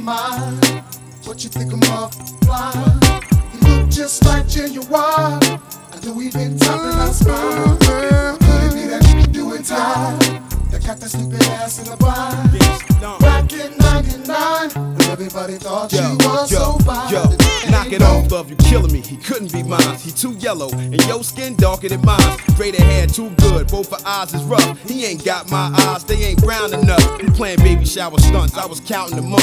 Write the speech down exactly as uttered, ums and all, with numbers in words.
ain't mine. What you think I'm off fly? You look just like Genuine. I know we've been talking our spine. Could it be that you and Ty that got that stupid ass in the blind? Back in ninety-nine, when everybody thought yo, you was yo, so fine. Yo, knock it off, love, you killing me. He couldn't be mine. He too yellow, and your skin darker than mine. Straighter hair, too good. Both her eyes is rough. He ain't got my eyes, they ain't brown enough. He playing baby shower stunts. I was counting them up.